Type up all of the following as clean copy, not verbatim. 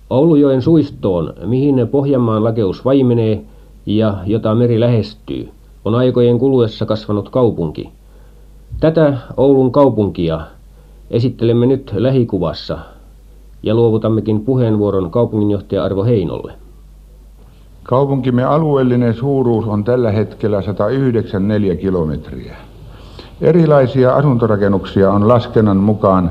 Oulujoen suistoon, mihin Pohjanmaan lakeus vaimenee ja jota meri lähestyy, on aikojen kuluessa kasvanut kaupunki. Tätä Oulun kaupunkia esittelemme nyt lähikuvassa ja luovutammekin puheenvuoron kaupunginjohtaja Arvo Heinolle. Kaupunkimme alueellinen suuruus on tällä hetkellä 109 neliökilometriä. Erilaisia asuntorakennuksia on laskennan mukaan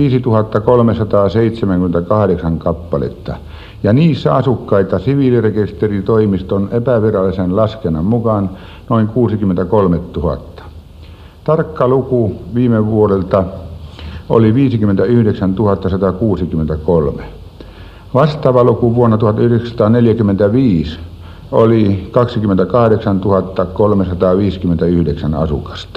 5378 kappaletta, ja niissä asukkaita siviilirekisteritoimiston epävirallisen laskennan mukaan noin 63 000. Tarkka luku viime vuodelta oli 59 163. Vastaava luku vuonna 1945 oli 28 359 asukasta.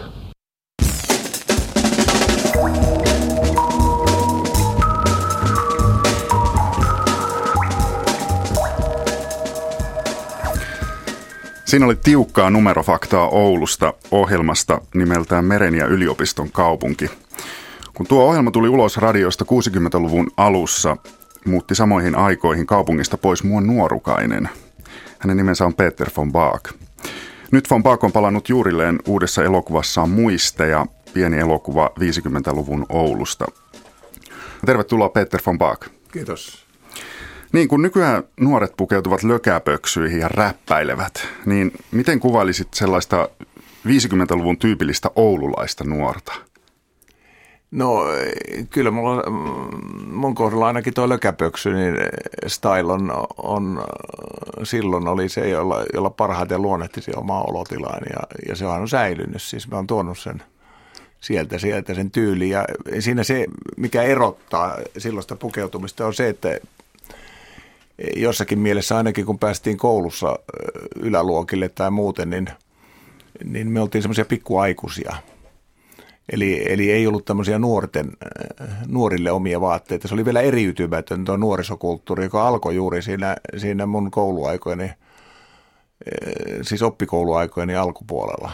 Siinä oli tiukkaa numerofaktaa Oulusta ohjelmasta nimeltään Meren ja yliopiston kaupunki. Kun tuo ohjelma tuli ulos radiosta 60-luvun alussa, muutti samoihin aikoihin kaupungista pois Muon Nuorukainen. Hänen nimensä on Peter von Baak. Nyt von Baak on palannut juurilleen uudessa elokuvassaan Muisteja, pieni elokuva 50-luvun Oulusta. Tervetuloa Peter von Baak. Kiitos. Niin, kun nykyään nuoret pukeutuvat lökäpöksyihin ja räppäilevät, niin miten kuvailisit sellaista 50-luvun tyypillistä oululaista nuorta? No kyllä mun kohdalla ainakin tuo lökäpöksy, niin style on silloin oli se, jolla parhaiten luonnehtisi omaa olotilaan ja se on säilynyt. Siis mä oon tuonut sen sieltä sen tyyliin ja siinä se, mikä erottaa silloista pukeutumista on se, että jossakin mielessä ainakin kun päästiin koulussa yläluokille tai muuten, niin me oltiin semmoisia pikkuaikuisia. Eli ei ollut tämmöisiä nuorille omia vaatteita. Se oli vielä eriytymätön tuo nuorisokulttuuri, joka alkoi juuri siinä mun kouluaikoini, siis oppikouluaikoini alkupuolella.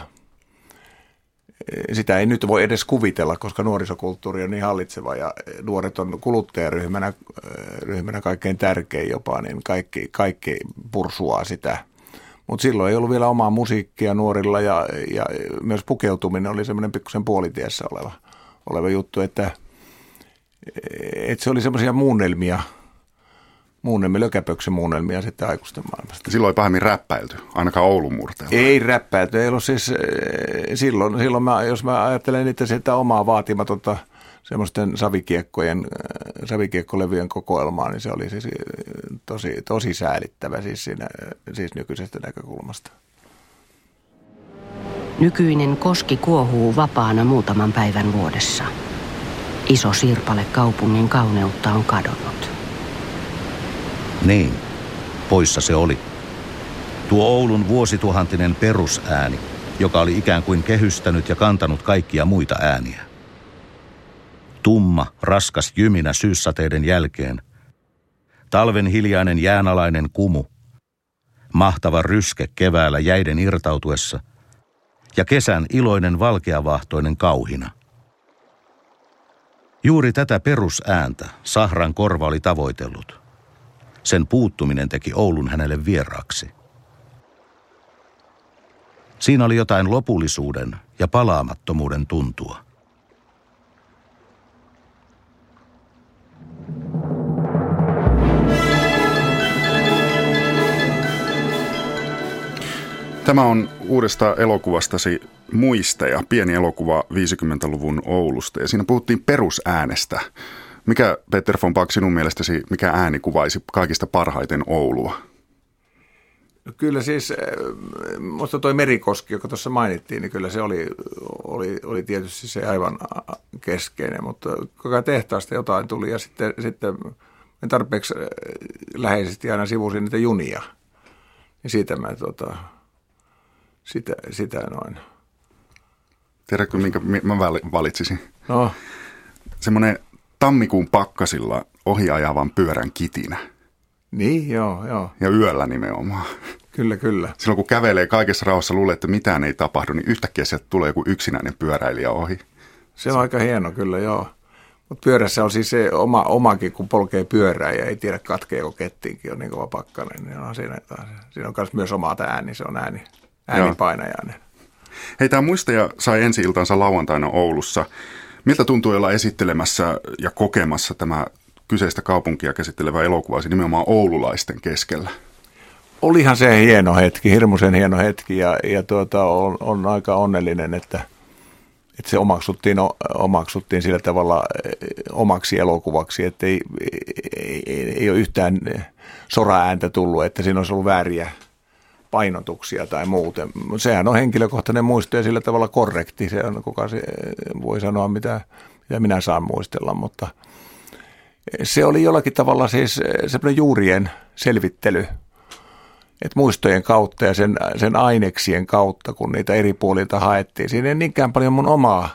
Sitä ei nyt voi edes kuvitella, koska nuorisokulttuuri on niin hallitseva ja nuoret on kuluttajaryhmänä kaikkein tärkein jopa, niin kaikki pursuaa sitä. Mutta silloin ei ollut vielä omaa musiikkia nuorilla ja myös pukeutuminen oli semmoinen pikkusen puolitiessä oleva juttu, että se oli semmoisia muunnelmia, lökäpöksymuunnelmia sitten aikuisten maailmasta. Silloin ei pahemmin räppäilty, ainakaan Oulun murteella. Ei räppäilty, ei ollut siis silloin jos mä ajattelen niitä sitä omaa vaatimatonta semmoisten savikiekkolevyjen kokoelmaa, niin se oli siis tosi säälittävä siis nykyisestä näkökulmasta. Nykyinen koski kuohuu vapaana muutaman päivän vuodessa. Iso sirpale kaupungin kauneutta on kadonnut. Niin, poissa se oli. Tuo Oulun vuosituhantinen perusääni, joka oli ikään kuin kehystänyt ja kantanut kaikkia muita ääniä. Tumma, raskas jyminä syyssateiden jälkeen. Talven hiljainen jäänalainen kumu. Mahtava ryske keväällä jäiden irtautuessa. Ja kesän iloinen valkeavahtoinen kauhina. Juuri tätä perusääntä Sahran korva oli tavoitellut. Sen puuttuminen teki Oulun hänelle vieraaksi. Siinä oli jotain lopullisuuden ja palaamattomuuden tuntua. Tämä on uudesta elokuvastasi Muisteja, pieni elokuva 50-luvun Oulusta, ja siinä puhuttiin perusäänestä. Mikä, Peter von Baak, sinun mielestäsi, mikä ääni kuvaisi kaikista parhaiten Oulua? Kyllä siis, minusta toi Merikoski, joka tuossa mainittiin, niin kyllä se oli tietysti se aivan keskeinen, mutta koko ajan tehtaasta jotain tuli ja sitten en tarpeeksi läheisesti aina sivusin niitä junia. Ja siitä mä sitä noin. Tiedätkö, minkä mä valitsisin? No. Semmoinen tammikuun pakkasilla ohiajavan pyörän kitinä. Niin, joo. Ja yöllä nimenomaan. Kyllä. Silloin kun kävelee kaikessa rauhassa, luulee, että mitään ei tapahdu, niin yhtäkkiä sieltä tulee joku yksinäinen pyöräilijä ohi. Se on aika hieno kyllä, joo. Mutta pyörässä on siis se omakin, kun polkee pyörää ja ei tiedä katkeeko kettiinkin, on niin kova pakkanen. Niin on siinä on myös oma ääni, se on äänipainajainen. Hei, tämä muistaja sai ensi-iltansa lauantaina Oulussa. Miltä tuntuu olla esittelemässä ja kokemassa tämä kyseistä kaupunkia käsittelevä elokuva nimenomaan oululaisten keskellä? Olihan se hieno hetki, hirmuisen hieno hetki ja on aika onnellinen, että se omaksuttiin sillä tavalla omaksi elokuvaksi, että ei ole yhtään soraääntä tullut, että siinä olisi ollut vääriä painotuksia tai muuten. Sehän on henkilökohtainen muisto ja sillä tavalla korrekti. Se on, kuka se voi sanoa, mitä minä saan muistella, mutta se oli jollakin tavalla siis semmoinen juurien selvittely, että muistojen kautta ja sen aineksien kautta, kun niitä eri puolilta haettiin. Siinä ei niinkään paljon mun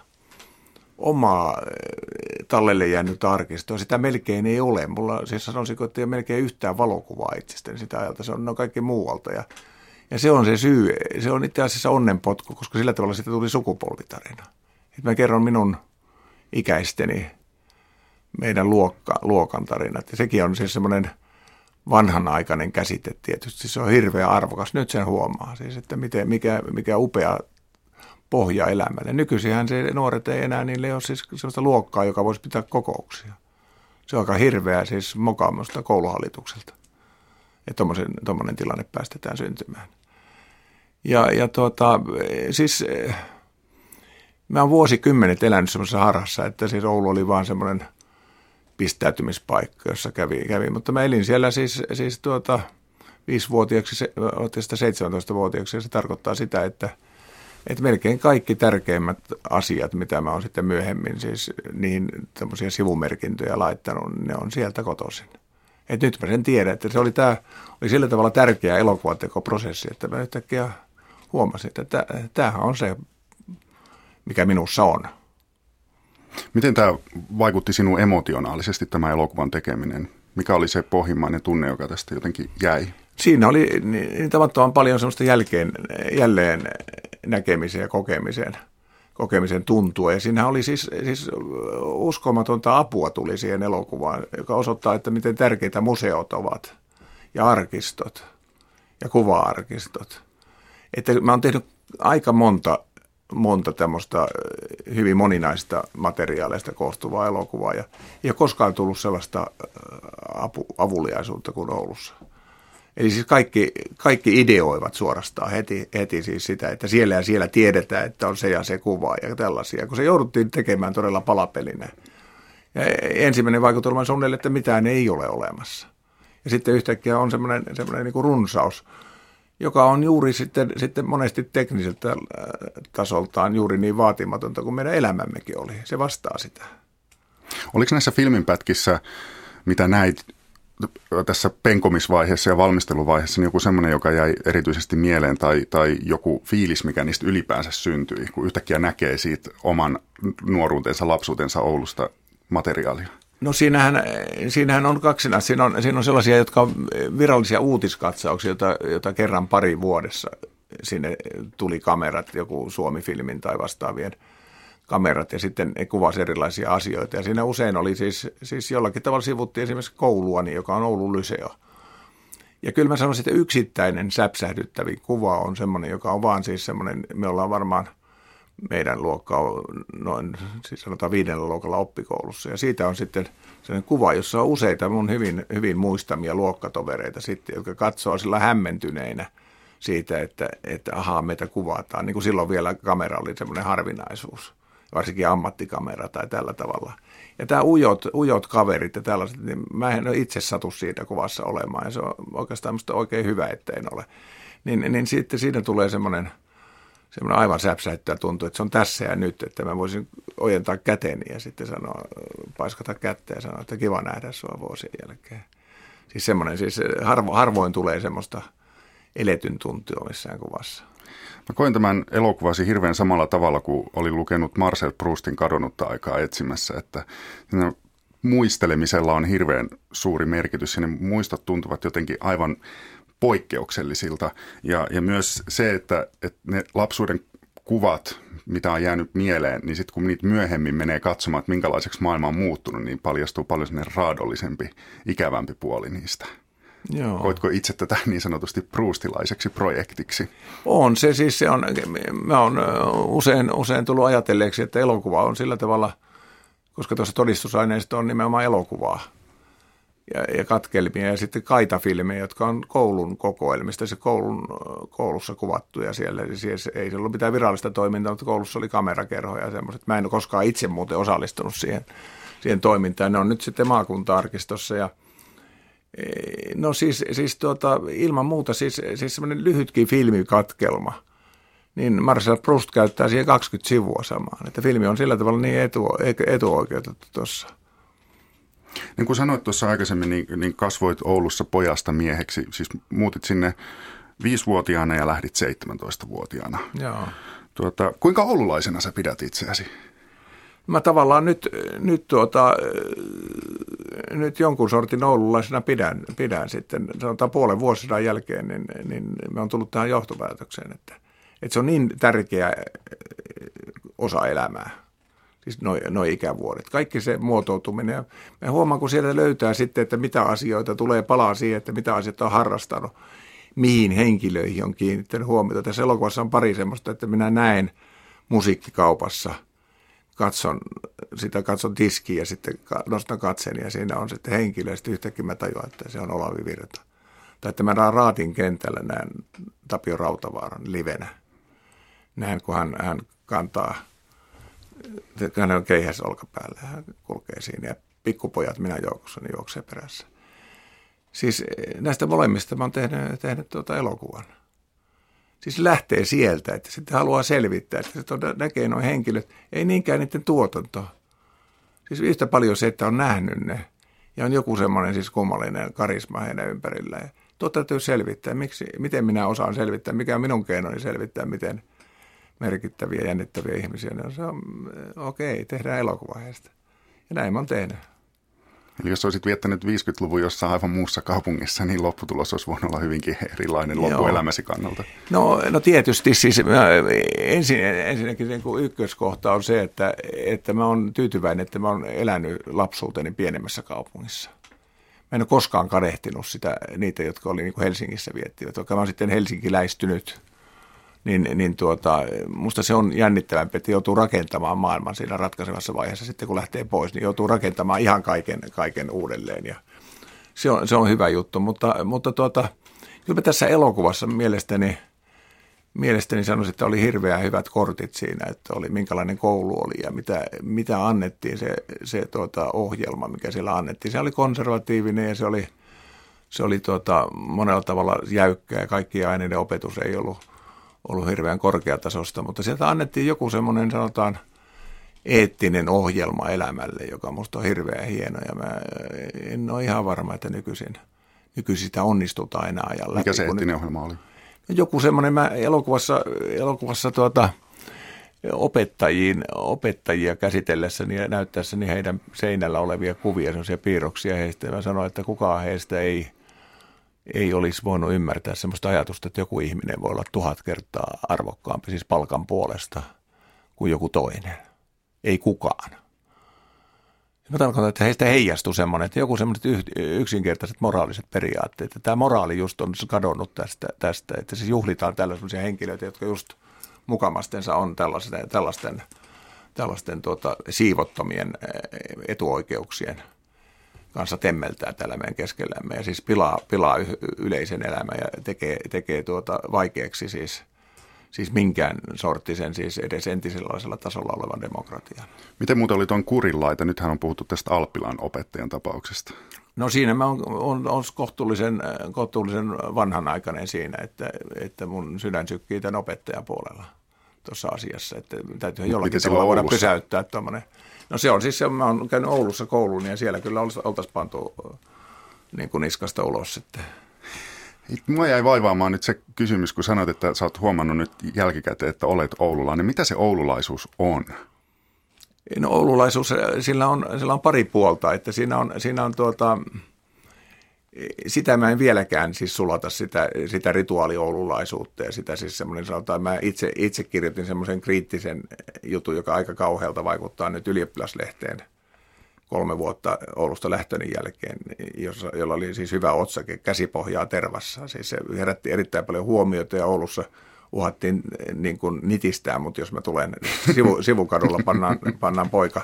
omaa tallelle jäänyt arkistoa. Sitä melkein ei ole. Mulla siis sanoisinko, että ei ole melkein yhtään valokuvaa itsestäni sitä ajalta. Se on kaikki muualta. Ja se on se syy. Se on itse asiassa onnenpotku, koska sillä tavalla siitä tuli sukupolvitarina. Et mä kerron minun ikäisteni meidän luokan tarinat. Ja sekin on siis semmoinen vanhanaikainen käsite tietysti. Se on hirveän arvokas. Nyt sen huomaa siis, että mikä upea pohja elämälle. Nykyisinhän se nuoret ei enää, niille ole siis sellaista luokkaa, joka voisi pitää kokouksia. Se on aika hirveä siis mokaamusta kouluhallitukselta, että tommoinen tilanne päästetään syntymään. Siis mä oon vuosikymmenet elänyt semmoisessa harhassa, että siis Oulu oli vaan semmoinen pistäytymispaikka, jossa kävi. Mutta mä elin siellä siis 5-vuotiaaksi, 17-vuotiaaksi, ja se tarkoittaa sitä, että melkein kaikki tärkeimmät asiat, mitä mä oon sitten myöhemmin siis niihin tämmöisiä sivumerkintöjä laittanut, ne on sieltä kotoisin. Et nyt mä sen tiedän, että se oli sillä tavalla tärkeä elokuvatekoprosessi, että mä yhtäkkiä huomasin, että tämähän on se, mikä minussa on. Miten tämä vaikutti sinun emotionaalisesti, tämä elokuvan tekeminen? Mikä oli se pohjimmainen tunne, joka tästä jotenkin jäi? Siinä oli niin tavattoman paljon semmoista jälleen näkemisen ja kokemisen tuntua. Ja siinä oli siis uskomatonta apua tuli siihen elokuvaan, joka osoittaa, että miten tärkeitä museot ovat ja arkistot ja kuva-arkistot. Että mä oon tehnyt aika monta tämmöistä hyvin moninaista materiaaleista koostuvaa elokuvaa ja ei ole koskaan tullut sellaista avuliaisuutta kuin Oulussa. Eli siis kaikki ideoivat suorastaan heti siis sitä, että siellä ja siellä tiedetään, että on se ja se kuva ja tällaisia, kun se jouduttiin tekemään todella palapelinä. Ja ensimmäinen vaikutelma on, että mitään ei ole olemassa. Ja sitten yhtäkkiä on semmoinen niin kuin runsaus, joka on juuri sitten monesti tekniseltä tasoltaan juuri niin vaatimatonta kuin meidän elämämmekin oli. Se vastaa sitä. Oliko näissä filminpätkissä, mitä näit tässä penkomisvaiheessa ja valmisteluvaiheessa, niin joku semmoinen, joka jäi erityisesti mieleen tai joku fiilis, mikä niistä ylipäänsä syntyi, kun yhtäkkiä näkee siitä oman nuoruutensa, lapsuutensa Oulusta materiaalia? No siinähän on kaksina. Siinä on sellaisia, jotka on virallisia uutiskatsauksia, joita kerran pari vuodessa sinne tuli kamerat, joku Suomi-filmin tai vastaavien kamerat, ja sitten ne kuvasi erilaisia asioita. Ja siinä usein oli siis jollakin tavalla sivuttiin esimerkiksi kouluani, joka on Oulun Lyseo. Ja kyllä mä sanoisin, että yksittäinen säpsähdyttävin kuva on semmoinen, joka on vaan siis semmoinen, me ollaan varmaan meidän luokka on noin, siis sanotaan 5. luokalla oppikoulussa. Ja siitä on sitten sellainen kuva, jossa on useita mun hyvin muistamia luokkatovereita sitten, jotka katsoo sillä hämmentyneinä siitä, että ahaa, meitä kuvataan. Niin kuin silloin vielä kamera oli semmoinen harvinaisuus, varsinkin ammattikamera tai tällä tavalla. Ja tämä ujot kaverit ja tällaiset, niin mä en itse satu siitä kuvassa olemaan. Ja se on oikeastaan musta oikein hyvä, että en ole. Niin sitten siinä tulee semmoinen aivan säpsäyttää tuntuu, että se on tässä ja nyt, että mä voisin ojentaa käteni ja sitten paiskata kättä ja sanoa, että kiva nähdä sua vuosien jälkeen. Siis semmoinen, harvoin tulee semmoista eletyn tuntua missään kuvassa. Mä koin tämän elokuvasi hirveän samalla tavalla, kuin olin lukenut Marcel Proustin Kadonnutta aikaa etsimässä, että muistelemisella on hirveän suuri merkitys ja ne muistot tuntuvat jotenkin aivan poikkeuksellisilta ja myös se, että ne lapsuuden kuvat, mitä on jäänyt mieleen, niin sitten kun niitä myöhemmin menee katsomaan, että minkälaiseksi maailma on muuttunut, niin paljastuu paljon sellainen raadollisempi, ikävämpi puoli niistä. Joo. Koitko itse tätä niin sanotusti proustilaiseksi projektiksi? On se siis, mä oon usein tullut ajatelleeksi, että elokuva on sillä tavalla, koska tuossa todistusaineisto on nimenomaan elokuvaa ja katkelmia ja sitten kaitafilmejä, jotka on koulun kokoelmista, se koulussa kuvattu ja siellä siis ei ollut mitään virallista toimintaa, mutta koulussa oli kamerakerhoja ja semmoiset. Mä en ole koskaan itse muuten osallistunut siihen toimintaan, ne on nyt sitten maakunta-arkistossa ja no siis ilman muuta siis semmoinen lyhytkin filmikatkelma, niin Marcel Proust käyttää siihen 20 sivua samaan, että filmi on sillä tavalla niin etuoikeutettu tuossa. Niin kuin sanoit tuossa aikaisemmin, niin kasvoit Oulussa pojasta mieheksi, siis muutit sinne 5-vuotiaana ja lähdit 17-vuotiaana. Joo. Kuinka oululaisena sä pidät itseäsi? Mä tavallaan nyt jonkun sortin oululaisena pidän sitten, sanotaan puolen vuosisadan jälkeen, niin me on tullut tähän johtopäätökseen, että se on niin tärkeä osa elämää, siis noi ikävuodet. Kaikki se muotoutuminen. Ja mä huomaan, kun sieltä löytää sitten, että mitä asioita tulee palaa siihen, että mitä asioita on harrastanut, mihin henkilöihin on kiinnittänyt huomiota. Tässä elokuvassa on pari semmoista, että minä näen musiikkikaupassa, katson diskiä ja sitten nostan katseni ja siinä on sitten henkilö ja sitten yhtäkkiä mä tajuan, että se on Olavi Virta. Tai että mä Raatin kentällä näen Tapio Rautavaaran livenä. Näen, kun hän kantaa, hän on keihäs olkapäällä ja hän kulkee siinä ja pikkupojat minä joukossa niin juoksee perässä. Siis näistä molemmista mä oon tehnyt elokuvan. Siis lähtee sieltä, että sitten haluaa selvittää, että sitten näkee nuo henkilöt, ei niinkään niiden tuotanto. Siis yhtä paljon se, että on nähnyt ne ja on joku semmoinen siis kummallinen karisma heidän ympärillään. Täytyy selvittää, miten minä osaan selvittää, mikä on minun keinoni selvittää, miten merkittäviä, jännittäviä ihmisiä. No se on okei, tehdään elokuva heistä. Ja näin mä oon tehnyt. Eli jos olisit viettänyt 50-luvun jossain aivan muussa kaupungissa, niin lopputulos olisi voinut olla hyvinkin erilainen loppuelämäsi kannalta. No tietysti siis ensinnäkin niin kuin ykköskohta on se, että mä oon tyytyväinen, että mä oon elänyt lapsuuteni pienemmässä kaupungissa. Mä en ole koskaan kadehtinut niitä, jotka oli niin kuin Helsingissä viettivät, vaikka mä oon sitten helsinkiläistynyt. Niin musta se on jännittävämpi, että joutuu rakentamaan maailman siinä ratkaisevassa vaiheessa. Sitten kun lähtee pois, niin joutuu rakentamaan ihan kaiken uudelleen. Ja se on hyvä juttu, mutta kyllä mä tässä elokuvassa mielestäni sanoisin, että oli hirveän hyvät kortit siinä, että oli minkälainen koulu oli ja mitä annettiin se ohjelma, mikä siellä annettiin. Se oli konservatiivinen ja se oli monella tavalla jäykkää ja kaikkien aineiden opetus ei ollut hirveän korkeatasosta, mutta sieltä annettiin joku semmoinen, sanotaan, eettinen ohjelma elämälle, joka musta on hirveän hieno, ja mä en ole ihan varma, että nykyisin sitä onnistutaan enää ajan läpi. Mikä se eettinen ohjelma oli? Joku semmoinen, mä elokuvassa opettajia käsitellessäni ja näyttäessäni heidän seinällä olevia kuvia, semmoisia piirroksia heistä, ja mä sanoin, että kukaan heistä ei olisi voinut ymmärtää semmoista ajatusta, että joku ihminen voi olla 1000 kertaa arvokkaampi, siis palkan puolesta, kuin joku toinen. Ei kukaan. Mä tarkoitan, että heistä heijastuu semmoinen, että joku semmoiset yksinkertaiset moraaliset periaatteet. Tämä moraali just on kadonnut tästä, että siis juhlitaan tällaisia henkilöitä, jotka just mukamastensa on tällaisten siivottomien etuoikeuksien kanssa temmeltää täällä meidän keskellämme ja siis pilaa yleisen elämän ja tekee vaikeaksi siis minkään sorttisen siis edes entisellä tasolla olevan demokratian. Miten muuten oli tuon kurinlaita? Nythän on puhuttu tästä Alppilan opettajan tapauksesta. No siinä mä on kohtuullisen vanhanaikainen siinä, että mun sydän sykkii tämän opettajan puolella tuossa asiassa, että täytyy jollakin tavalla voida pysäyttää tuommoinen. No se on siis, mä oon käynyt Oulussa kouluun ja siellä kyllä oltaisiin pantu niin kuin niskasta ulos sitten. Mua jäi vaivaamaan nyt se kysymys, kun sanoit, että sä oot huomannut nyt jälkikäteen, että olet oululainen. Mitä se oululaisuus on? No oululaisuus, sillä on pari puolta, että siinä on sitä mä en vieläkään siis sulata sitä rituaalioululaisuutta ja sitä siis semmoinen sanotaan, mä itse kirjoitin semmoisen kriittisen jutun, joka aika kauhealta vaikuttaa nyt Ylioppilaslehteen 3 vuotta Oulusta lähtöni jälkeen, jolla oli siis hyvä otsake Käsipohjaa tervassa. Siis se herätti erittäin paljon huomiota ja Oulussa uhattiin niin kuin nitistää, mutta jos mä tulen sivukadulla pannaan poika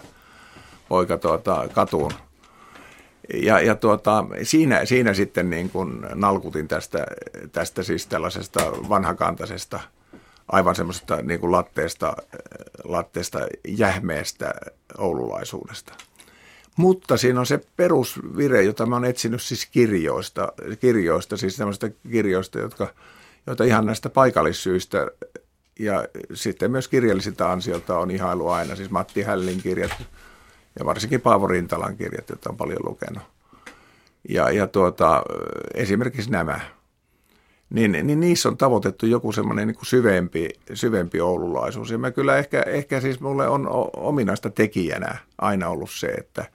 katuun. Ja siinä sitten niin kuin nalkutin tästä siis tällaisesta vanhakantaisesta, aivan semmoisesta niin kuin latteesta jähmeestä oululaisuudesta. Mutta siinä on se perusvire, jota mä oon etsinyt siis kirjoista siis semmoisista kirjoista, joita ihan näistä paikallissyistä ja sitten myös kirjallisilta ansiolta on ihailu aina, siis Matti Hällin kirjat ja varsinkin Paavo Rintalan kirjat, joita on paljon lukenut. Ja esimerkiksi nämä, niin niissä on tavoitettu joku semmoinen niin kuin syvempi oululaisuus. Ja mä kyllä ehkä siis mulle on ominaista tekijänä aina ollut se,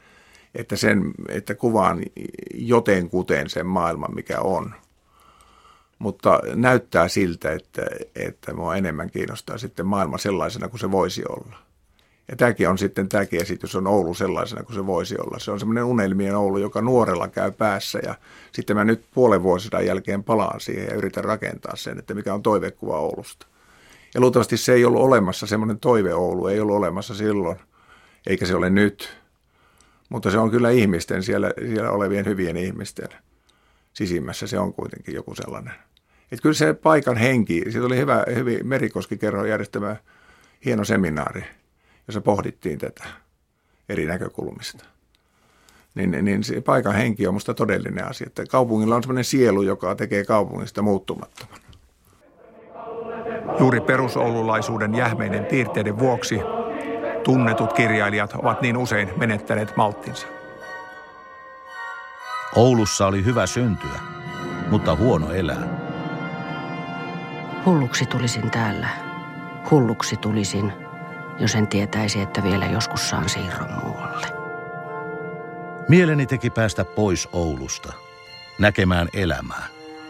että kuvaan jotenkuten sen maailman, mikä on. Mutta näyttää siltä, että mua enemmän kiinnostaa sitten maailma sellaisena kuin se voisi olla. Ja tämäkin esitys on Oulu sellaisena kuin se voisi olla. Se on semmoinen unelmien Oulu, joka nuorella käy päässä ja sitten mä nyt puolen vuosisadan jälkeen palaan siihen ja yritän rakentaa sen, että mikä on toivekuva Oulusta. Ja luultavasti se ei ollut olemassa, semmoinen toive Oulu ei ollut olemassa silloin, eikä se ole nyt. Mutta se on kyllä ihmisten, siellä olevien hyvien ihmisten sisimmässä, se on kuitenkin joku sellainen. Että kyllä se paikan henki, siitä oli hyvin Merikoski-kerhon järjestämä hieno seminaari, jossa pohdittiin tätä eri näkökulmista. Niin se paikan henki on musta todellinen asia, että kaupungilla on semmoinen sielu, joka tekee kaupungista muuttumattoman. Juuri perusoululaisuuden jähmeiden piirteiden vuoksi tunnetut kirjailijat ovat niin usein menettäneet malttinsa. Oulussa oli hyvä syntyä, mutta huono elää. Hulluksi tulisin täällä. Hulluksi tulisin, jos en tietäisi, että vielä joskus saan siirron muualle. Mieleni teki päästä pois Oulusta, näkemään elämää.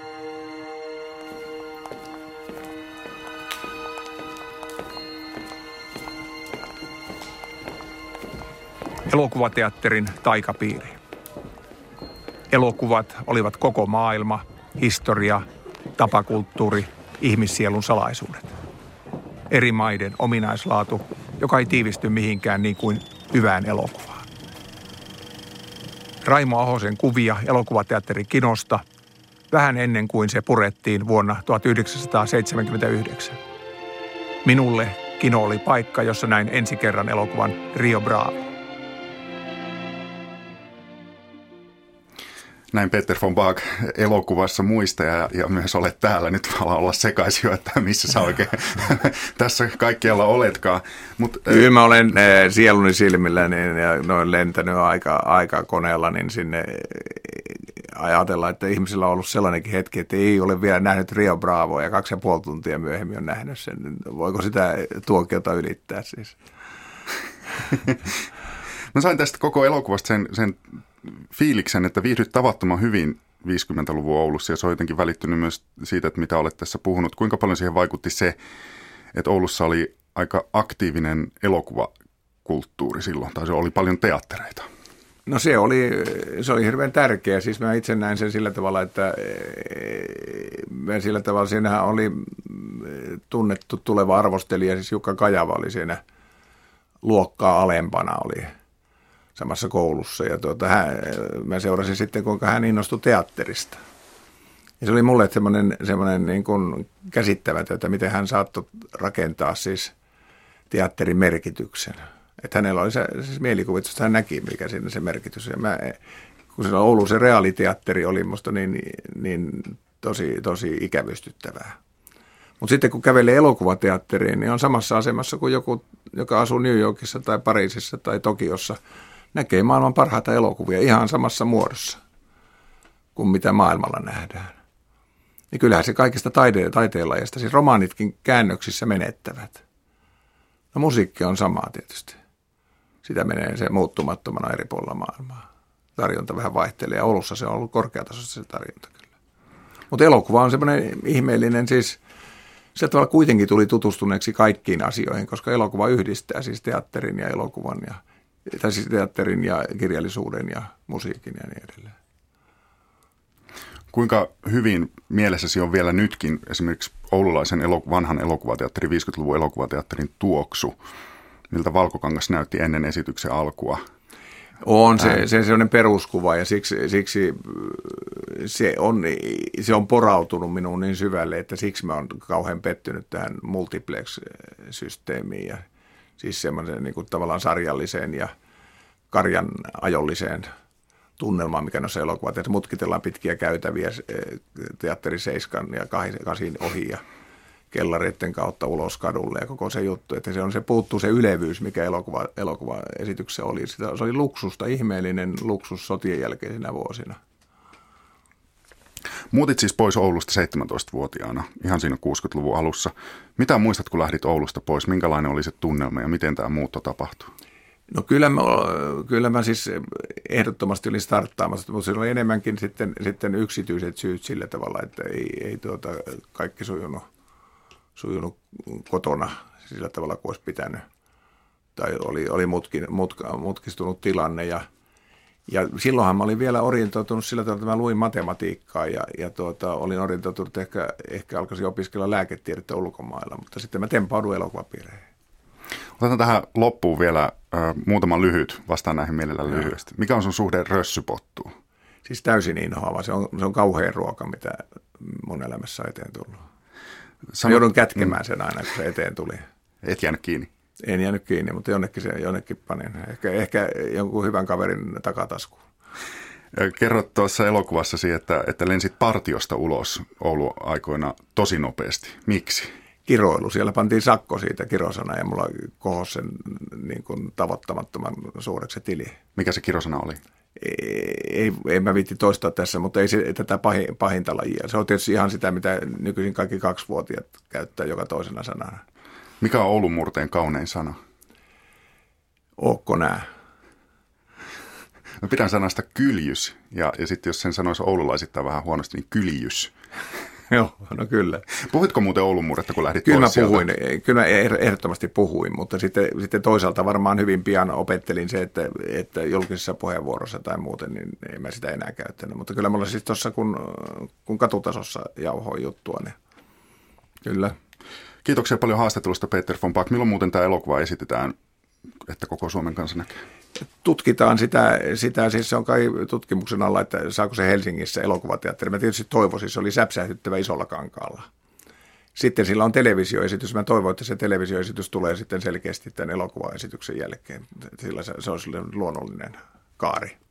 Elokuvateatterin taikapiiri. Elokuvat olivat koko maailma, historia, tapakulttuuri, ihmissielun salaisuudet. Eri maiden ominaislaatu, joka ei tiivisty mihinkään niin kuin hyvään elokuvaan. Raimo Ahosen kuvia elokuvateatterin kinosta vähän ennen kuin se purettiin vuonna 1979. Minulle kino oli paikka, jossa näin ensi kerran elokuvan Rio Bravo. Näin Peter von Bach elokuvassa muista ja myös olet täällä. Nyt ala olla sekaisin, että missä sä oikein tässä kaikkialla oletkaan. Kyllä mä olen sieluni silmillä ja noin lentänyt aika koneella, niin sinne ajatellaan, että ihmisillä on ollut sellainenkin hetki, että ei ole vielä nähnyt Rio Bravoa ja 2,5 tuntia myöhemmin on nähnyt sen. Voiko sitä tuokiota ylittää siis? Mä sain tästä koko elokuvasta sen fiiliksen, että viihdyt tavattoman hyvin 50-luvun Oulussa ja se on jotenkin välittynyt myös siitä, että mitä olet tässä puhunut. Kuinka paljon siihen vaikutti se, että Oulussa oli aika aktiivinen elokuvakulttuuri silloin, tai se oli paljon teattereita? No se oli hirveän tärkeä. Siis mä itse näin sen sillä tavalla, että siinähän oli tunnettu tuleva arvostelija, siis Jukka Kajava oli siinä luokkaa alempana oli samassa koulussa ja mä seurasin sitten, kuinka hän innostui teatterista. Ja se oli mulle semmoinen niin kuin käsittämätöntä, että miten hän saattoi rakentaa siis teatterin merkityksen. Että hänellä oli se siis mielikuvitus, että hän näki, mikä siinä se merkitys. Ja kun siellä Oulu se reaaliteatteri oli musta niin tosi ikävystyttävää. Mutta sitten kun kävelee elokuvateatteriin, niin on samassa asemassa kuin joku, joka asuu New Yorkissa tai Pariisissa tai Tokiossa, näkee maailman parhaita elokuvia ihan samassa muodossa kuin mitä maailmalla nähdään. Ja kyllähän se kaikista taiteenlajista, siis romaanitkin käännöksissä menettävät. No musiikki on samaa tietysti. Sitä menee se muuttumattomana eri puolilla maailmaa. tarjonta vähän vaihtelee. Ja Oulussa se on ollut korkeatasoista se tarjonta kyllä. Mutta elokuva on semmoinen ihmeellinen, siis se tavalla kuitenkin tuli tutustuneeksi kaikkiin asioihin, koska elokuva yhdistää siis teatterin ja elokuvan, tai siis teatterin ja kirjallisuuden ja musiikin ja niin edelleen. Kuinka hyvin mielessäsi on vielä nytkin esimerkiksi oululaisen vanhan elokuvateatterin, 50-luvun elokuvateatterin tuoksu? Miltä Valkokangas näytti ennen esityksen alkua? On se sellainen peruskuva ja siksi se on porautunut minuun niin syvälle, että siksi mä oon kauhean pettynyt tähän multiplex-systeemiin ja siis semmoisen niin kuin tavallaan sarjalliseen ja karjan ajolliseen tunnelmaan, mikä noissa elokuvateatterissa mutkitellaan pitkiä käytäviä teatteri 7 ja 8 ohi ja kellareiden kautta ulos kadulle ja koko se juttu, että se puuttuu se ylevyys, mikä elokuvaesityksessä oli. Se oli luksusta, ihmeellinen luksus sotien jälkeisinä vuosina. Muutit siis pois Oulusta 17-vuotiaana, ihan siinä 60-luvun alussa. Mitä muistat, kun lähdit Oulusta pois? Minkälainen oli se tunnelma ja miten tämä muutto tapahtui? No kyllä mä siis ehdottomasti olin starttaamassa, mutta siinä oli enemmänkin sitten yksityiset syyt sillä tavalla, että ei kaikki sujunut kotona sillä tavalla kuin olisi pitänyt. Tai oli mutkistunut tilanne ja silloinhan mä olin vielä orientoitunut sillä tavalla, että mä luin matematiikkaa ja olin orientoitunut, ehkä alkaisin opiskella lääketiedettä ulkomailla, mutta sitten mä tempauduin elokuvapiireihin. Otetaan tähän loppuun vielä muutama lyhyt, vastaan näihin mielellään lyhyesti. Mikä on sun suhde rössypottuun? Siis täysin inhoava. Se on kauhean ruoka, mitä mun elämässä on eteen tullut. Mä joudun kätkemään sen aina, kun se eteen tuli. Et jäänyt kiinni? En jäänyt kiinni, mutta jonnekin panin. Ehkä jonkun hyvän kaverin takataskuun. Kerrot tuossa elokuvassasi, että lensit partiosta ulos Oulu-aikoina tosi nopeasti. Miksi? Kiroilu. Siellä pantiin sakko siitä kirosana ja mulla kohosi sen niin kuin tavoittamattoman suureksi se tili. Mikä se kirosana oli? Ei mä viitti toistaa tässä, mutta ei se tätä pahinta lajia. Se on tietysti ihan sitä, mitä nykyisin kaikki 2-vuotiaat käyttää joka toisena sanana. Mikä on Oulun murteen kaunein sana? Ootko nää? Mä pidän sanasta kyljys ja sitten jos sen sanoisi oululaisittain vähän huonosti, niin kyljys. Joo, no kyllä. Puhuitko muuten Oulun murretta, kun lähdit kyllä pois sieltä? Kyllä mä ehdottomasti puhuin, mutta sitten toisaalta varmaan hyvin pian opettelin se, että julkisessa puheenvuorossa tai muuten, niin en mä sitä enää käyttänyt. Mutta kyllä mulla siis tuossa, kun katutasossa jauhoin juttua, niin kyllä. Kiitoksia paljon haastattelusta, Peter von Back. Milloin muuten tämä elokuva esitetään, että koko Suomen kanssa näkee? Tutkitaan sitä, siis se on kai tutkimuksen alla, että saako se Helsingissä elokuvateatteri. Mä tietysti toivoisin, se oli säpsähdyttävä Isolla Kankaalla. Sitten sillä on televisioesitys. Mä toivon, että se televisioesitys tulee sitten selkeästi tämän elokuvaesityksen jälkeen. Sillä se on luonnollinen kaari.